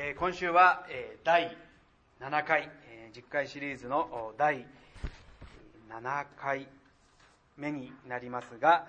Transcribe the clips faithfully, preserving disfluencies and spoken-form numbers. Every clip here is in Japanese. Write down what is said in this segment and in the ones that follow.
えー、今週は、えー、だいななかい、えー、じゅっかいシリーズのだいななかいめになりますが、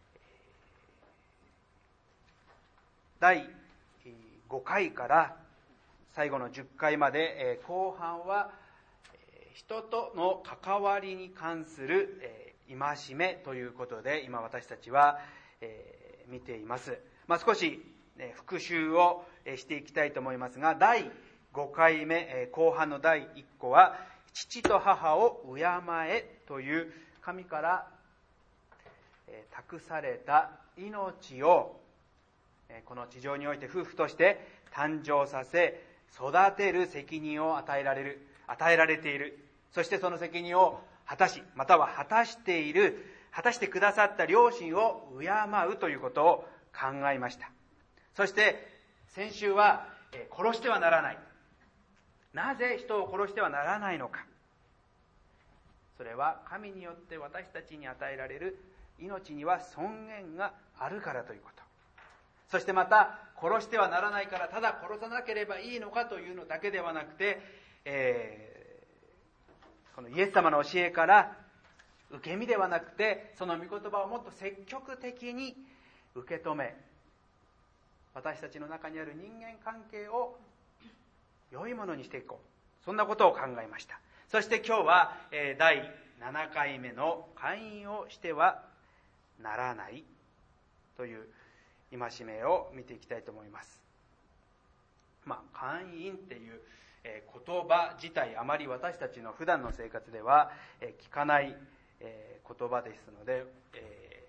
だいごかいから最後のじゅっかいまで、えー、後半は、えー、人との関わりに関する、えー、戒めということで今私たちは、えー、見ています。まあ、少し復習をしていきたいと思いますが、だいごかいめ後半のだいいっこは父と母を敬えという神から託された命をこの地上において夫婦として誕生させ育てる責任を与えられる与えられている、そしてその責任を果たしまたは果たしている果たしてくださった両親を敬うということを考えました。そして先週は殺してはならない、なぜ人を殺してはならないのか、それは神によって私たちに与えられる命には尊厳があるからということ、そしてまた殺してはならないからただ殺さなければいいのかというのだけではなくて、えー、このイエス様の教えから受け身ではなくてその御言葉をもっと積極的に受け止め、私たちの中にある人間関係を良いものにしていこう、そんなことを考えました。そして今日は、えー、だいななかいめの姦淫をしてはならないという戒めを見ていきたいと思います。まあ、姦淫っていう、えー、言葉自体あまり私たちの普段の生活では、えー、聞かない、えー、言葉ですので、えー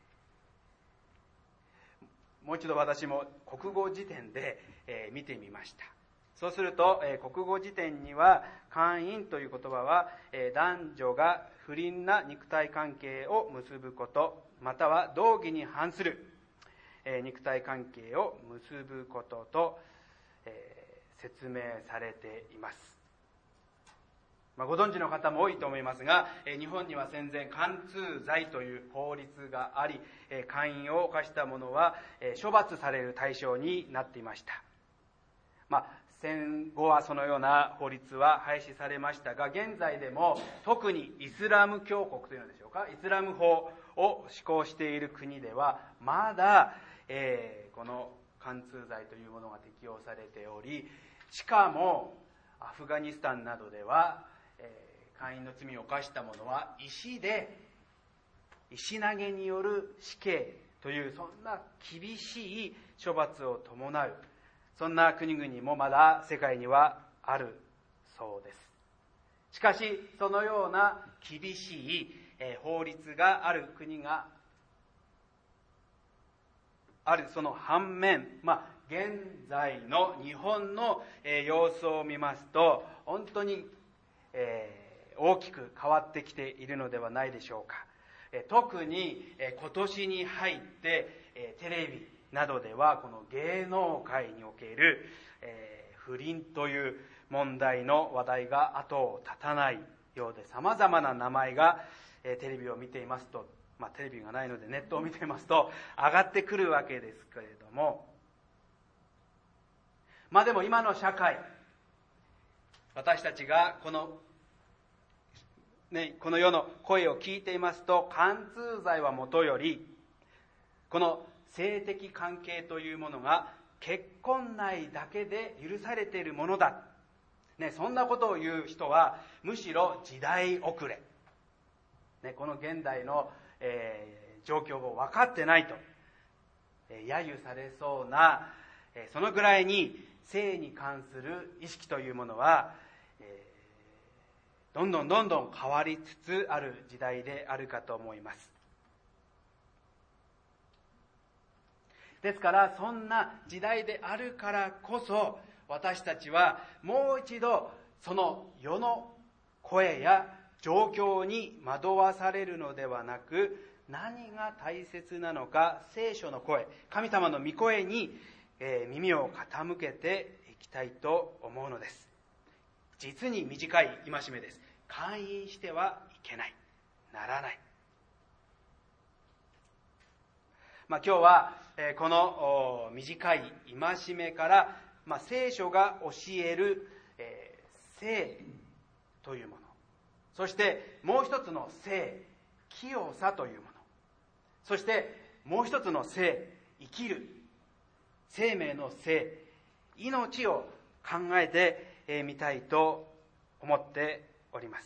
もう一度私も国語辞典で、えー、見てみました。そうすると、えー、国語辞典には姦淫という言葉は、えー、男女が不倫な肉体関係を結ぶことまたは道義に反する、えー、肉体関係を結ぶことと、えー、説明されています。まあ、ご存知の方も多いと思いますが、え日本には戦前姦通罪という法律があり、え姦淫を犯した者は、え処罰される対象になっていました。まあ、戦後はそのような法律は廃止されましたが、現在でも特にイスラム教国というのでしょうか、イスラム法を施行している国ではまだ、えー、この姦通罪というものが適用されており、しかもアフガニスタンなどでは姦淫の罪を犯した者は石で石投げによる死刑というそんな厳しい処罰を伴う、そんな国々もまだ世界にはあるそうです。しかしそのような厳しい法律がある国があるその反面、まあ現在の日本の様子を見ますと本当に、えー大きく変わってきているのではないでしょうか。特に今年に入ってテレビなどではこの芸能界における不倫という問題の話題が後を絶たないようで、さまざまな名前がテレビを見ていますと、まあ、テレビがないのでネットを見ていますと上がってくるわけですけれども、まあでも今の社会、私たちがこのね、この世の声を聞いていますと、姦通罪はもとよりこの性的関係というものが結婚内だけで許されているものだ、ね、そんなことを言う人はむしろ時代遅れ、ね、この現代の、えー、状況を分かってないと、えー、揶揄されそうな、えー、そのぐらいに性に関する意識というものは、えーどんどんどんどん変わりつつある時代であるかと思います。ですからそんな時代であるからこそ、私たちはもう一度その世の声や状況に惑わされるのではなく、何が大切なのか、聖書の声、神様の御声に耳を傾けていきたいと思うのです。実に短い戒めです。姦淫してはいけない、ならない。まあ、今日はこの短い戒めからまあ、聖書が教える、えー、聖というもの、そしてもう一つの聖、清さというもの、そしてもう一つの聖、生きる、生命の聖、命を考えてみたいと思っております。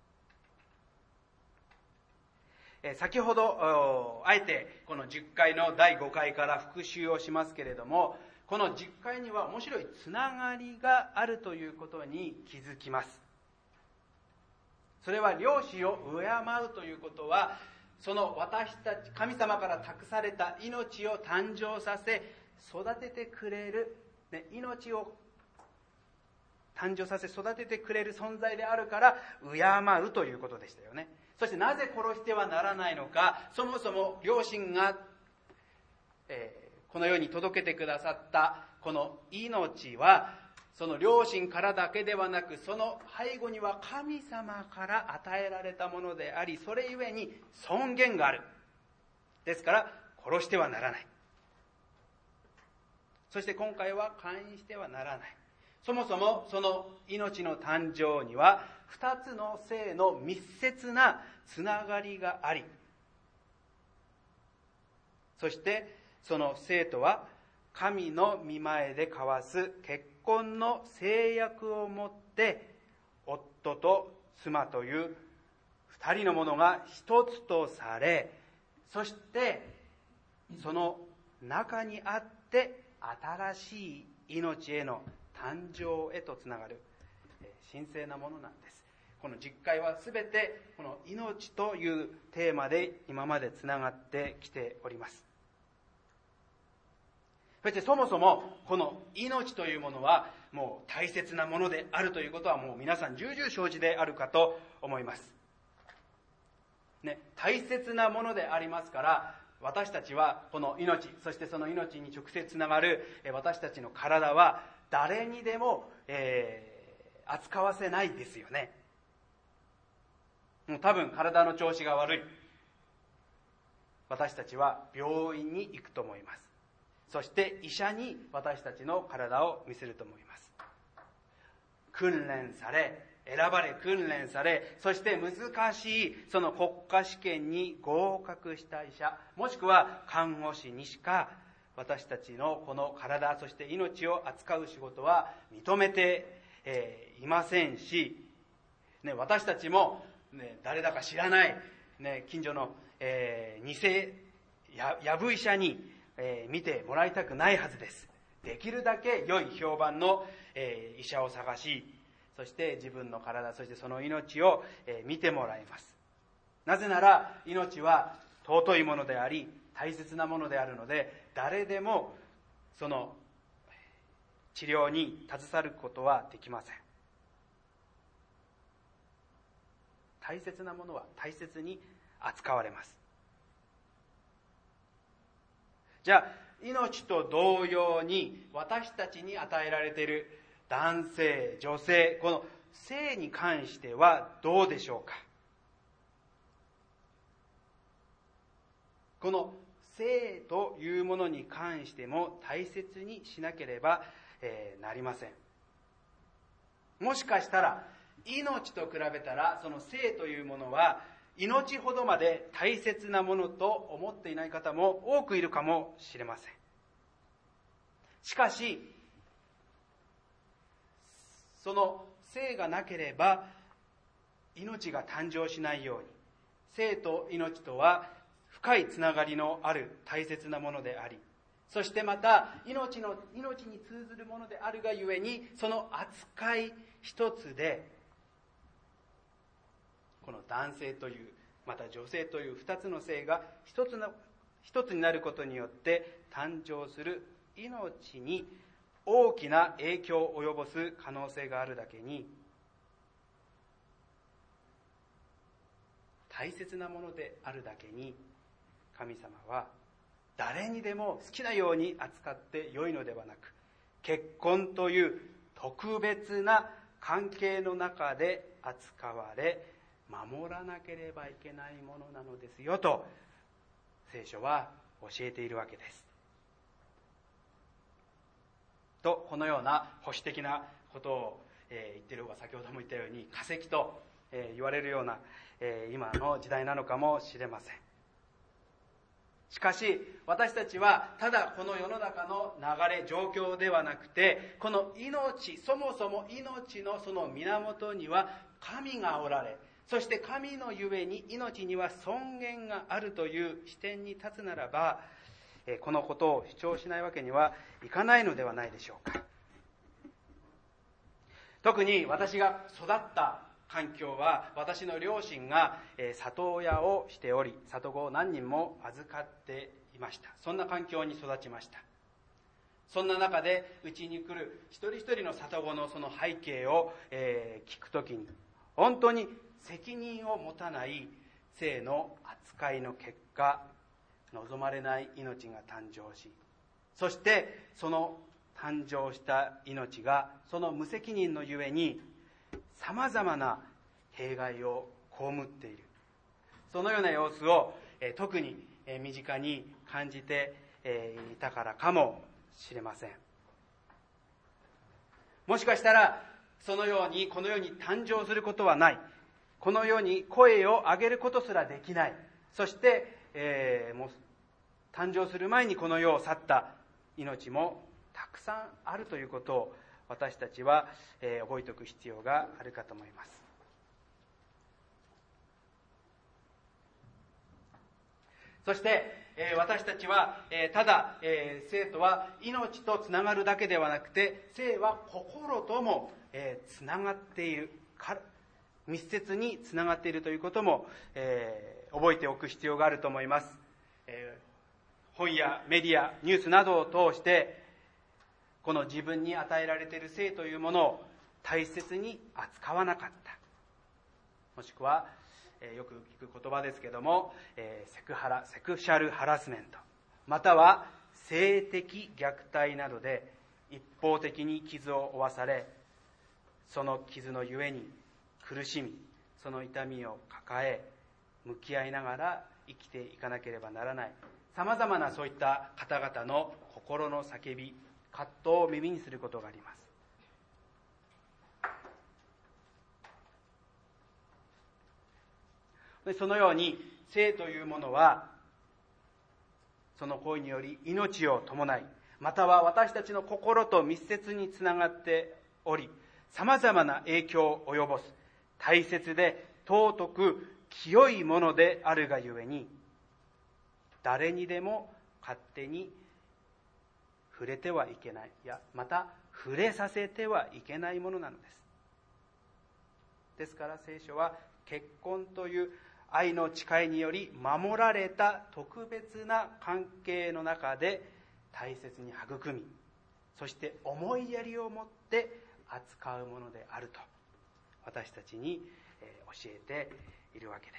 先ほどあえてこのじゅっかいのだいごかいから復習をしますけれども、このじゅっかいには面白いつながりがあるということに気づきます。それは良師を敬うということは、その私たち神様から託された命を誕生させ育ててくれる、ね、命を誕生させ育ててくれる存在であるから敬うということでしたよね。そしてなぜ殺してはならないのか、そもそも両親が、えー、この世に届けてくださったこの命は、その両親からだけではなく、その背後には神様から与えられたものであり、それゆえに尊厳がある。ですから殺してはならない。そして今回は姦淫してはならない。そもそもその命の誕生には二つの性の密接なつながりがあり、そしてその性とは神の御前で交わす結婚の制約をもって夫と妻という二人のものが一つとされ、そしてその中にあって新しい命への誕生へとつながる神聖なものなんです。このじゅっかいはすべてこの命というテーマで今までつながってきております。そしてそもそもこの命というものはもう大切なものであるということはもう皆さん重々承知であるかと思います、ね、大切なものでありますから、私たちはこの命、そしてその命に直接つながる私たちの体は誰にでも、えー、扱わせないですよね。もう多分体の調子が悪い、私たちは病院に行くと思います。そして医者に私たちの体を見せると思います。訓練され、選ばれ訓練され、そして難しいその国家試験に合格した医者、もしくは看護師にしか私たちのこの体、そして命を扱う仕事は認めて、えー、いませんし、ね、私たちも、ね、誰だか知らない、ね、近所の、えー、偽ややぶ医者にえー、見てもらいたくないはずです。できるだけ良い評判の、えー、医者を探し、そして自分の体、そしてその命を、えー、見てもらいます。なぜなら命は尊いものであり大切なものであるので、誰でもその治療に携わることはできません。大切なものは大切に扱われます。じゃあ命と同様に私たちに与えられている男性、女性、この性に関してはどうでしょうか。この性というものに関しても大切にしなければ、えー、なりません。もしかしたら命と比べたらその性というものは命ほどまで大切なものと思っていない方も多くいるかもしれません。しかしその性がなければ命が誕生しないように、性と命とは深いつながりのある大切なものであり、そしてまた命の命に通ずるものであるがゆえに、その扱い一つでこの男性というまた女性という二つの性が一つの一つになることによって誕生する命に大きな影響を及ぼす可能性があるだけに、大切なものであるだけに、神様は誰にでも好きなように扱ってよいのではなく、結婚という特別な関係の中で扱われ守らなければいけないものなのですよと聖書は教えているわけです。 と、このような保守的なことを、えー、言っている方が先ほども言ったように化石と、えー、言われるような、えー、今の時代なのかもしれません。しかし私たちはただこの世の中の流れ状況ではなくて、この命、そもそも命のその源には神がおられ、そして神のゆえに命には尊厳があるという視点に立つならば、このことを主張しないわけにはいかないのではないでしょうか。特に私が育った環境は、私の両親が里親をしており、里子を何人も預かっていました。そんな環境に育ちました。そんな中でうちに来る一人一人の里子のその背景を、えー、聞くときに、本当に責任を持たない性の扱いの結果、望まれない命が誕生し、そしてその誕生した命がその無責任のゆえにさまざまな弊害を被っている、そのような様子を、えー、特に、えー、身近に感じて、えー、いたからかもしれません。もしかしたらそのようにこの世に誕生することはない、この世に声を上げることすらできない、そして、えー、もう誕生する前にこの世を去った命もたくさんあるということを私たちは、えー、覚えておく必要があるかと思います。そして、えー、私たちは、えー、ただ、えー、生とは命とつながるだけではなくて、生は心とも、えー、つながっているから、密接につながっているということも、えー、覚えておく必要があると思います。えー、本やメディア、ニュースなどを通してこの自分に与えられている生というものを大切に扱わなかった、もしくは、えー、よく聞く言葉ですけども、えー、セクハラ、セクシャルハラスメント、または性的虐待などで一方的に傷を負わされ、その傷のゆえに苦しみ、その痛みを抱え向き合いながら生きていかなければならない、さまざまなそういった方々の心の叫び、葛藤を耳にすることがあります。でそのように生というものはその行為により命を伴い、または私たちの心と密接につながっており、さまざまな影響を及ぼす大切で尊く清いものであるがゆえに、誰にでも勝手に触れてはいけない、いやまた触れさせてはいけないものなのです。ですから聖書は結婚という愛の誓いにより守られた特別な関係の中で大切に育み、そして思いやりを持って扱うものであると私たちに教えているわけです。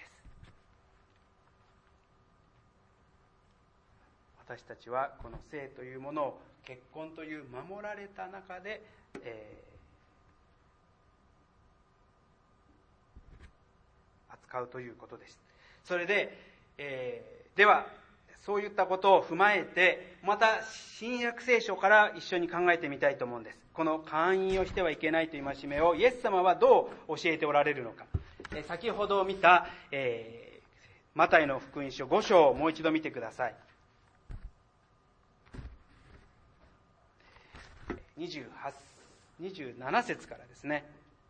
私たちはこの性というものを結婚という守られた中で、えー、扱うということです。それで、えー、ではそういったことを踏まえて、また新約聖書から一緒に考えてみたいと思うんです。この姦淫をしてはいけないという戒めをイエス様はどう教えておられるのか。えー、先ほど見た、えー、マタイの福音書ご章をもう一度見てください。にじゅうはち、にじゅうなな節からですね。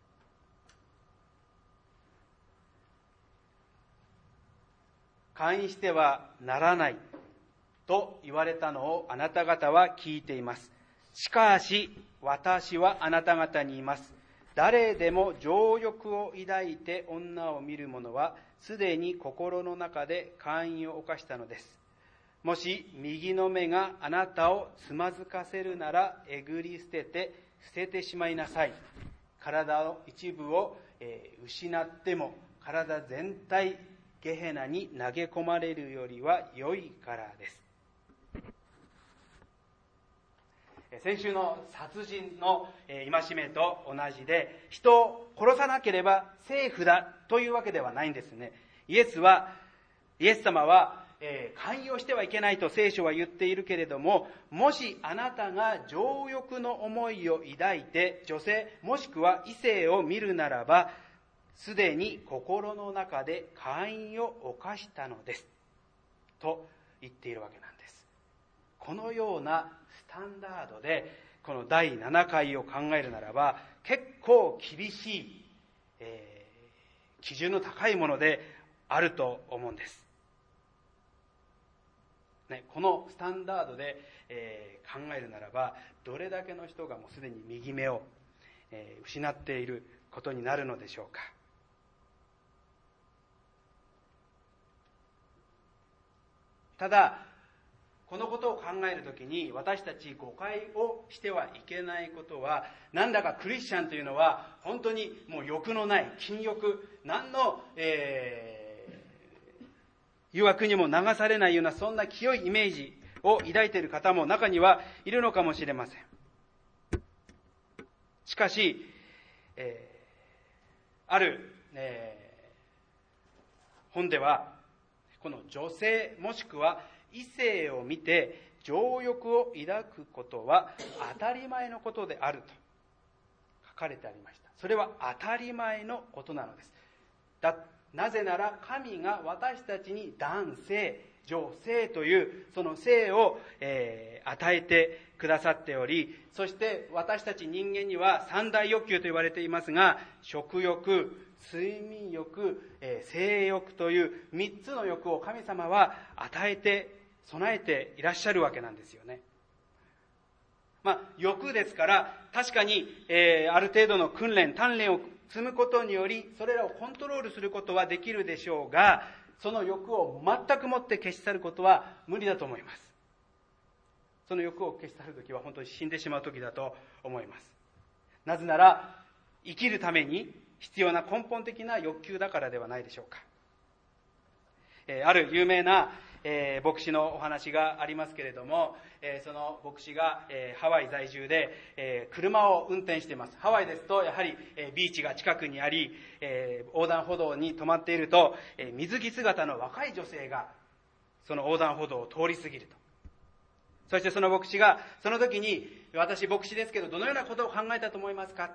姦淫してはならないと言われたのをあなた方は聞いています。しかし私はあなた方に言います。誰でも情欲を抱いて女を見る者はすでに心の中で姦淫を犯したのです。もし右の目があなたをつまずかせるならえぐり捨てて捨ててしまいなさい。体の一部を、えー、失っても体全体ゲヘナに投げ込まれるよりは良いからです。先週の殺人の戒めと同じで、人を殺さなければセーフだというわけではないんですね。イエスはイエス様はえー、寛容してはいけないと聖書は言っているけれども、もしあなたが情欲の思いを抱いて女性もしくは異性を見るならば、すでに心の中で姦淫を犯したのですと言っているわけなんです。このようなスタンダードでこのだいななかいを考えるならば、結構厳しい、えー、基準の高いものであると思うんです、ね、このスタンダードで、えー、考えるならば、どれだけの人がもうすでに右目を、えー、失っていることになるのでしょうか。ただこのことを考えるときに、私たち誤解をしてはいけないことは、なんだかクリスチャンというのは本当にもう欲のない禁欲、何の、えー、誘惑にも流されないような、そんな清いイメージを抱いている方も中にはいるのかもしれません。しかし、えー、ある、えー、本では、この女性もしくは異性を見て情欲を抱くことは当たり前のことであると書かれてありました。それは当たり前のことなのです。だなぜなら神が私たちに男性、女性というその性を、えー、与えてくださっており、そして私たち人間には三大欲求と言われていますが、食欲、睡眠欲、えー、性欲という三つの欲を神様は与えて備えていらっしゃるわけなんですよね。まあ欲ですから、確かに、えー、ある程度の訓練、鍛錬を積むことによりそれらをコントロールすることはできるでしょうが、その欲を全くもって消し去ることは無理だと思います。その欲を消し去るときは本当に死んでしまうときだと思います。なぜなら生きるために必要な根本的な欲求だからではないでしょうか。えー、ある有名な、えー、牧師のお話がありますけれども、えー、その牧師が、えー、ハワイ在住で、えー、車を運転しています。ハワイですとやはり、えー、ビーチが近くにあり、えー、横断歩道に止まっていると、えー、水着姿の若い女性がその横断歩道を通り過ぎると。そしてその牧師がその時に、私牧師ですけどどのようなことを考えたと思いますか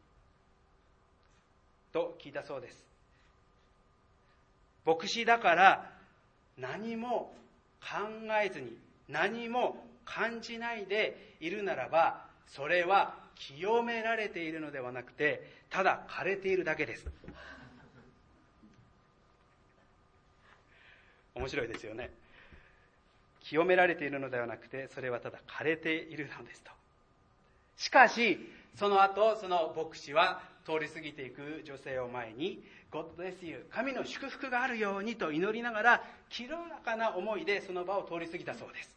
と聞いたそうです。牧師だから何も考えずに何も感じないでいるならば、それは清められているのではなくて、ただ枯れているだけです。面白いですよね。清められているのではなくて、それはただ枯れているのですと。しかしその後、その牧師は通り過ぎていく女性を前に、God bless you、神の祝福があるようにと祈りながら、清らかな思いでその場を通り過ぎたそうです。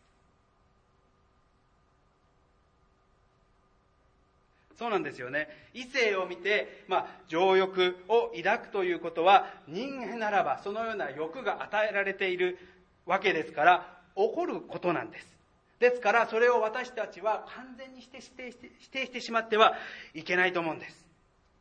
そうなんですよね。異性を見て、まあ、情欲を抱くということは、人間ならばそのような欲が与えられているわけですから、起こることなんです。ですからそれを私たちは完全に否定して、否定してしまってはいけないと思うんです。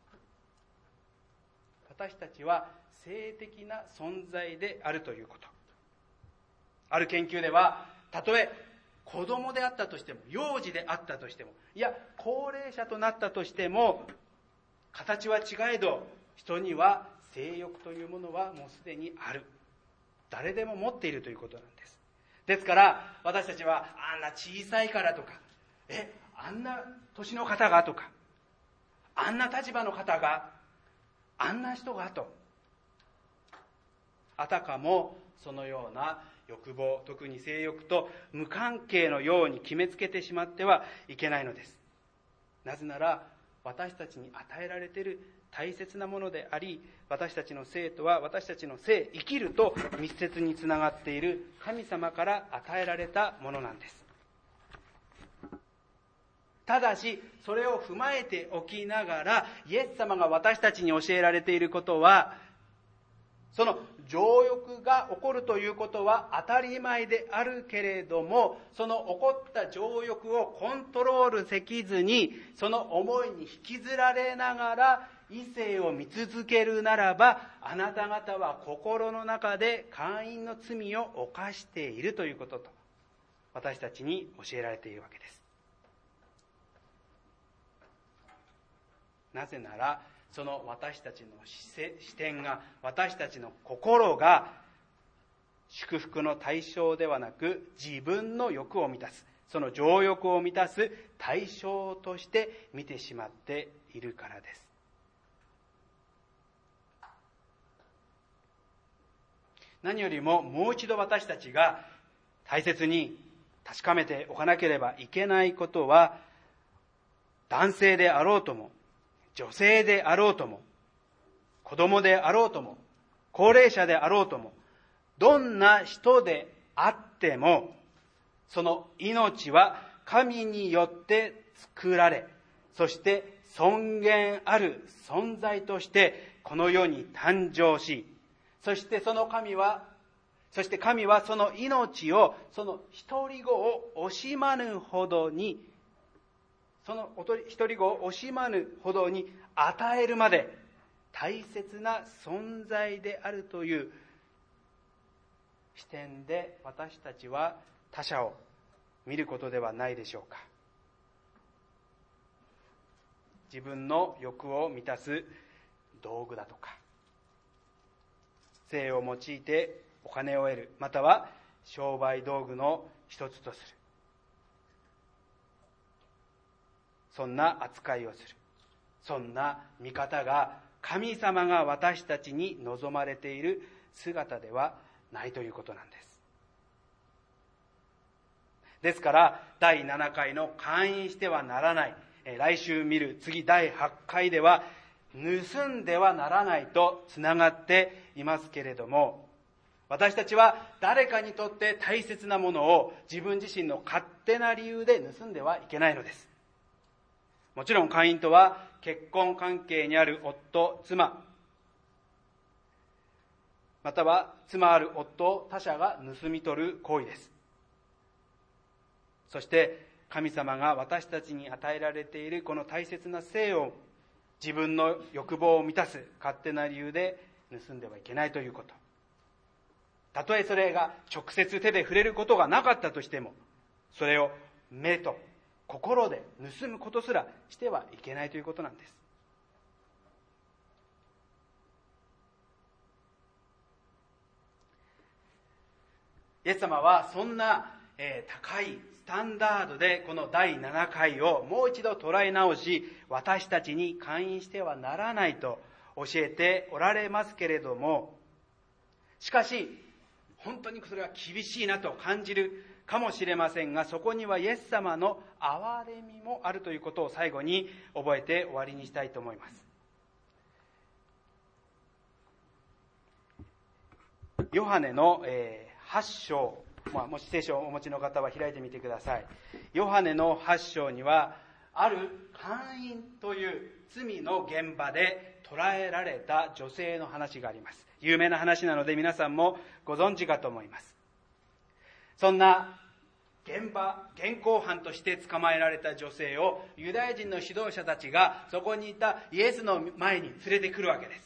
私たちは性的な存在であるということ。ある研究では、たとえ子供であったとしても、幼児であったとしても、いや高齢者となったとしても、形は違えど人には性欲というものはもうすでにある。誰でも持っているということなんです。ですから私たちは、あんな小さいからとか、えあんな年の方がとか、あんな立場の方が、あんな人がと、あたかもそのような欲望、特に性欲と無関係のように決めつけてしまってはいけないのです。なぜなら私たちに与えられている大切なものであり、私たちの性とは私たちの生、生きると密接につながっている神様から与えられたものなんです。ただしそれを踏まえておきながら、イエス様が私たちに教えられていることは、その情欲が起こるということは当たり前であるけれども、その起こった情欲をコントロールできずに、その思いに引きずられながら異性を見続けるならば、あなた方は心の中で姦淫の罪を犯しているということと、私たちに教えられているわけです。なぜなら、その私たちの視点が、私たちの心が祝福の対象ではなく、自分の欲を満たす、その情欲を満たす対象として見てしまっているからです。何よりももう一度私たちが大切に確かめておかなければいけないことは、男性であろうとも、女性であろうとも、子供であろうとも、高齢者であろうとも、どんな人であっても、その命は神によって作られ、そして尊厳ある存在としてこの世に誕生し、そしてその神は、そして神はその命を、その一人子を惜しまぬほどに、その一人子を惜しまぬほどに与えるまで大切な存在であるという視点で、私たちは他者を見ることではないでしょうか。自分の欲を満たす道具だとか、性を用いてお金を得る、または商売道具の一つとする、そんな扱いをする、そんな見方が神様が私たちに望まれている姿ではないということなんです。ですからだいななかいの姦淫してはならない、来週見る次だいはちかいでは盗んではならないとつながっていますけれども、私たちは誰かにとって大切なものを自分自身の勝手な理由で盗んではいけないのです。もちろん姦淫とは結婚関係にある夫、妻、または妻ある夫を他者が盗み取る行為です。そして神様が私たちに与えられているこの大切な性を自分の欲望を満たす勝手な理由で盗んではいけないということ。たとえそれが直接手で触れることがなかったとしても、それを目と心で盗むことすらしてはいけないということなんです。イエス様はそんな、えー、高いスタンダードでこのだいななかいをもう一度捉え直し、私たちに姦淫してはならないと教えておられますけれども、しかし本当にそれは厳しいなと感じるかもしれませんが、そこにはイエス様の憐れみもあるということを最後に覚えて終わりにしたいと思います。ヨハネの、えー、はち章、まあ、もし聖書をお持ちの方は開いてみてください。ヨハネのはち章には、ある姦淫という罪の現場で捕らえられた女性の話があります。有名な話なので皆さんもご存知かと思います。そんな現場、現行犯として捕まえられた女性をユダヤ人の指導者たちがそこにいたイエスの前に連れてくるわけです。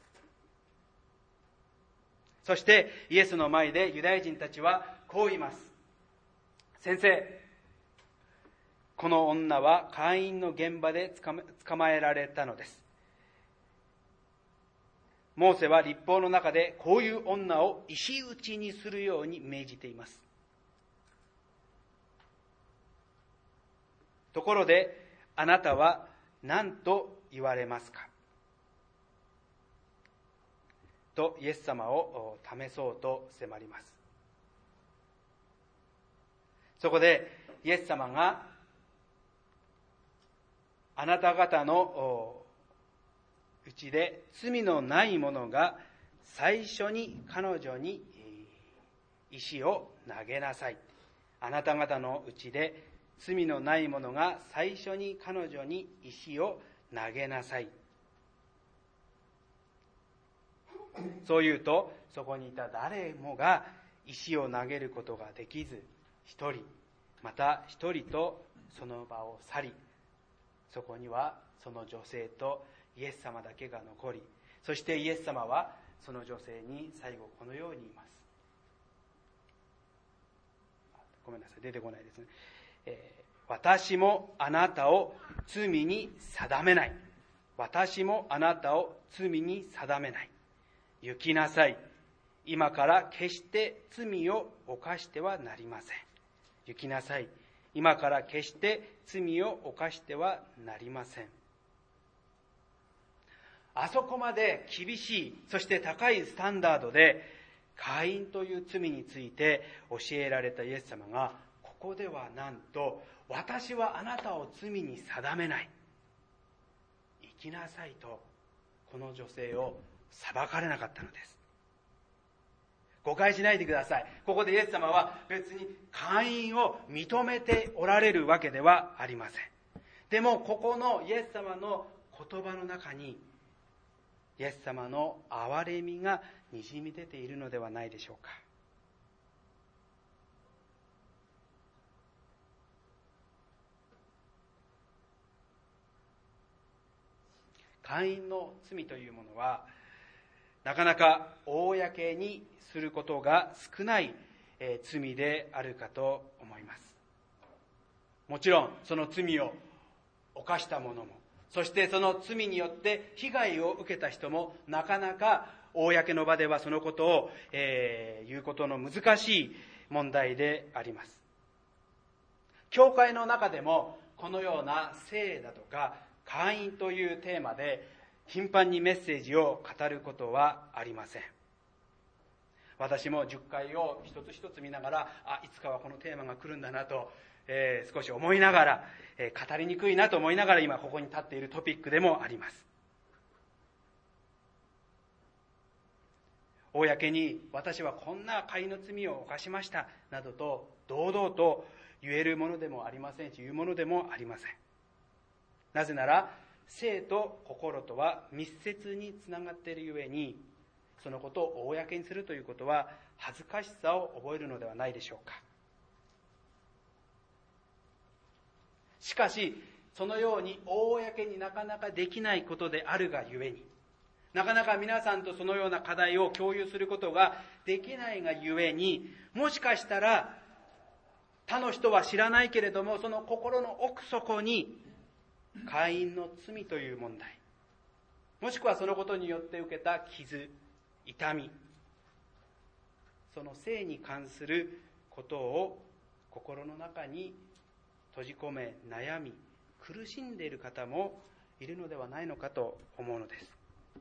そしてイエスの前でユダヤ人たちはこう言います。先生、この女は姦淫の現場で捕まえられたのです。モーセは律法の中でこういう女を石打ちにするように命じています。ところであなたは何と言われますかとイエス様を試そうと迫ります。そこでイエス様があなた方のうちで罪のない者が最初に彼女に石を投げなさい。あなた方のうちで罪のない者が最初に彼女に石を投げなさい。そう言うとそこにいた誰もが石を投げることができず、一人また一人とその場を去り、そこにはその女性とイエス様だけが残り、そしてイエス様はその女性に最後このように言います。ごめんなさい、出てこないですね。えー、私もあなたを罪に定めない。私もあなたを罪に定めない。行きなさい。今から決して罪を犯してはなりません。行きなさい。今から決して罪を犯してはなりません。あそこまで厳しい、そして高いスタンダードで会員という罪について教えられたイエス様が、ここではなんと、私はあなたを罪に定めない。行きなさいと、この女性を裁かれなかったのです。誤解しないでください。ここでイエス様は別に会員を認めておられるわけではありません。でもここのイエス様の言葉の中に、イエス様の憐れみがにじみ出ているのではないでしょうか。会員の罪というものは、なかなか公にすることが少ない罪であるかと思います。もちろんその罪を犯した者も、そしてその罪によって被害を受けた人も、なかなか公の場ではそのことを、えー、言うことの難しい問題であります。教会の中でもこのような聖だとか会員というテーマで頻繁にメッセージを語ることはありません。私もじゅっかいを一つ一つ見ながら、あ、いつかはこのテーマが来るんだなと、えー、少し思いながら、えー、語りにくいなと思いながら今ここに立っているトピックでもあります。公に私はこんな会の罪を犯しましたなどと堂々と言えるものでもありませんし、言うものでもありません。なぜなら聖と心とは密接につながっているゆえに、そのことを公にするということは恥ずかしさを覚えるのではないでしょうか。しかしそのように公になかなかできないことであるがゆえに、なかなか皆さんとそのような課題を共有することができないがゆえに、もしかしたら他の人は知らないけれども、その心の奥底に会員の罪という問題、もしくはそのことによって受けた傷、痛み、その性に関することを心の中に閉じ込め、悩み、苦しんでいる方もいるのではないのかと思うのです。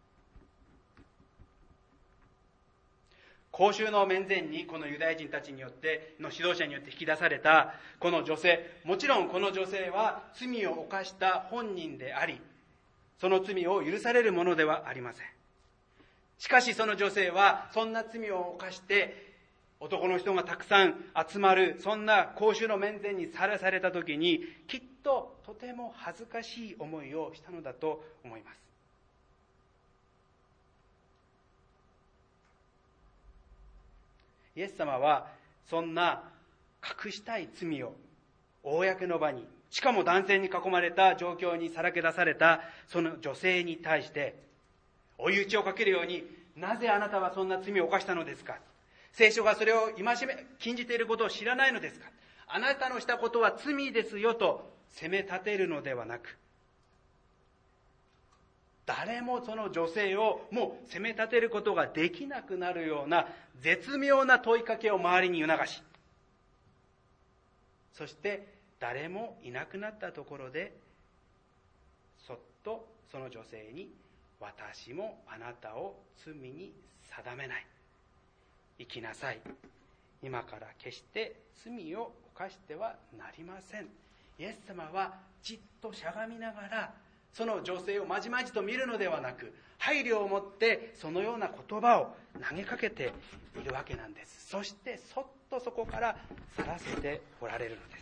公衆の面前にこのユダヤ人たちによっての指導者によって引き出されたこの女性、もちろんこの女性は罪を犯した本人であり、その罪を許されるものではありません。しかしその女性はそんな罪を犯して男の人がたくさん集まるそんな公衆の面前にさらされた時に、きっととても恥ずかしい思いをしたのだと思います。イエス様はそんな隠したい罪を公の場に、しかも男性に囲まれた状況にさらけ出されたその女性に対して追い打ちをかけるように、なぜあなたはそんな罪を犯したのですか、聖書がそれを戒め禁じていることを知らないのですか、あなたのしたことは罪ですよと責め立てるのではなく、誰もその女性をもう責め立てることができなくなるような絶妙な問いかけを周りに促し、そして誰もいなくなったところでそっとその女性に、私もあなたを罪に定めない、行きなさい、今から決して罪を犯してはなりません。イエス様はじっとしゃがみながらその女性をまじまじと見るのではなく、配慮を持ってそのような言葉を投げかけているわけなんです。そしてそっとそこから去らせておられるのです。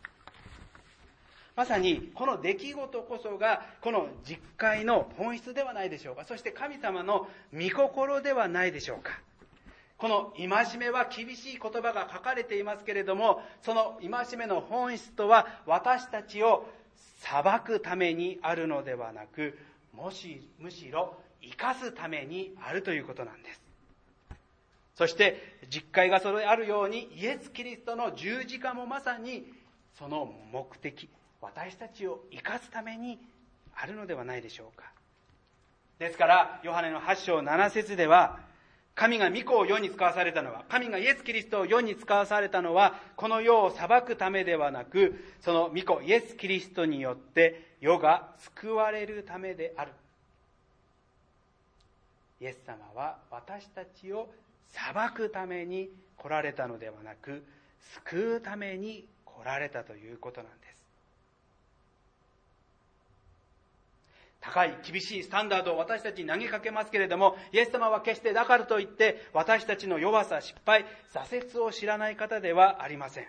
まさにこの出来事こそがこの実会の本質ではないでしょうか。そして神様の御心ではないでしょうか。 この戒めは厳しい言葉が書かれていますけれども、その戒めの本質とは私たちを裁くためにあるのではなく、もしむしろ生かすためにあるということなんです。そして実会がそれあるように、イエス・キリストの十字架もまさにその目的、私たちを生かすためにあるのではないでしょうか。ですからヨハネのはち章なな節では、神が御子を世に使わされたのは、神がイエス・キリストを世に使わされたのは、この世を裁くためではなく、その御子イエス・キリストによって世が救われるためである。イエス様は私たちを裁くために来られたのではなく、救うために来られたということなんです。高い厳しいスタンダードを私たちに投げかけますけれども、イエス様は決してだからといって私たちの弱さ、失敗、挫折を知らない方ではありません。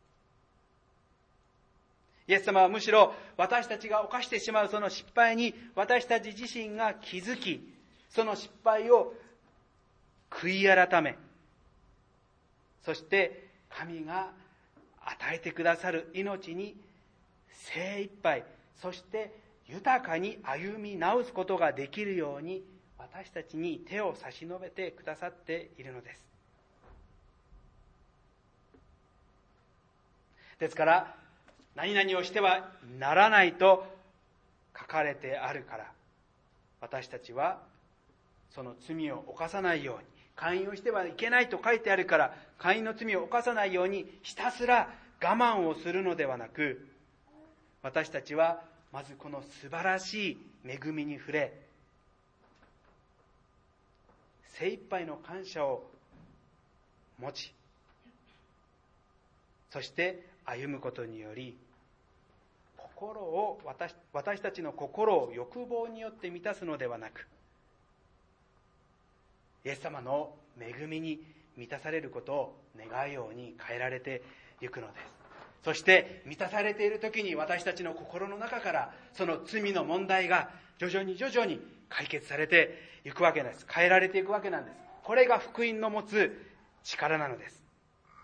イエス様はむしろ私たちが犯してしまうその失敗に私たち自身が気づき、その失敗を悔い改め、そして神が与えてくださる命に精一杯、そして豊かに歩み直すことができるように私たちに手を差し伸べてくださっているのです。ですから何々をしてはならないと書かれてあるから、私たちはその罪を犯さないように、姦淫をしてはいけないと書いてあるから姦淫の罪を犯さないようにひたすら我慢をするのではなく、私たちはまずこの素晴らしい恵みに触れ、精一杯の感謝を持ち、そして歩むことにより、心を 私, 私たちの心を欲望によって満たすのではなく、イエス様の恵みに満たされることを願うように変えられていくのです。そして満たされている時に私たちの心の中からその罪の問題が徐々に徐々に解決されていくわけです。変えられていくわけなんです。これが福音の持つ力なのです。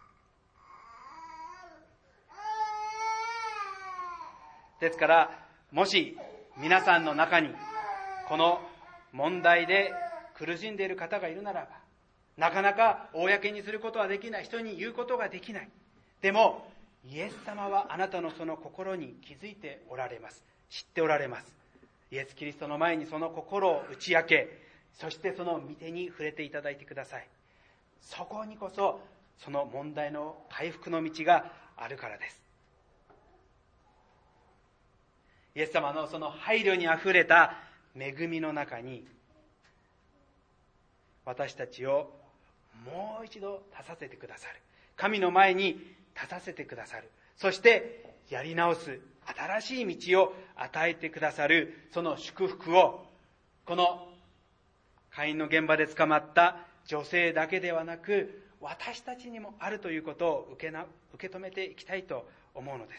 ですからもし皆さんの中にこの問題で苦しんでいる方がいるならば、なかなか公にすることはできない、人に言うことができない。でもイエス様はあなたのその心に気づいておられます。知っておられます。イエス・キリストの前にその心を打ち明け、そしてその御手に触れていただいてください。そこにこそその問題の回復の道があるからです。イエス様のその配慮にあふれた恵みの中に、私たちをもう一度立たせてくださる。神の前に立たせてくださる。そしてやり直す新しい道を与えてくださる、その祝福を、この姦淫の現場で捕まった女性だけではなく、私たちにもあるということを受けな、受け止めていきたいと思うのです。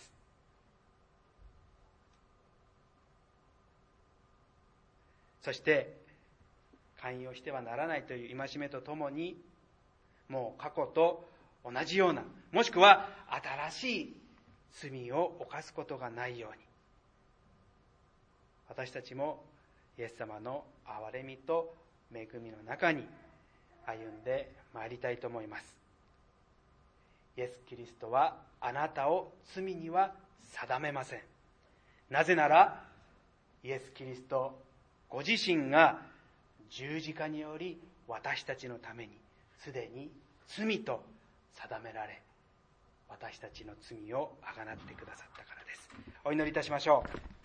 そして姦淫をしてはならないという戒めとともに、もう過去と同じような、もしくは新しい罪を犯すことがないように、私たちもイエス様の憐れみと恵みの中に歩んでまいりたいと思います。イエス・キリストはあなたを罪には定めません。なぜならイエス・キリストご自身が十字架により私たちのためにすでに罪と定められ、私たちの罪をあがなってくださったからです。お祈りいたしましょう。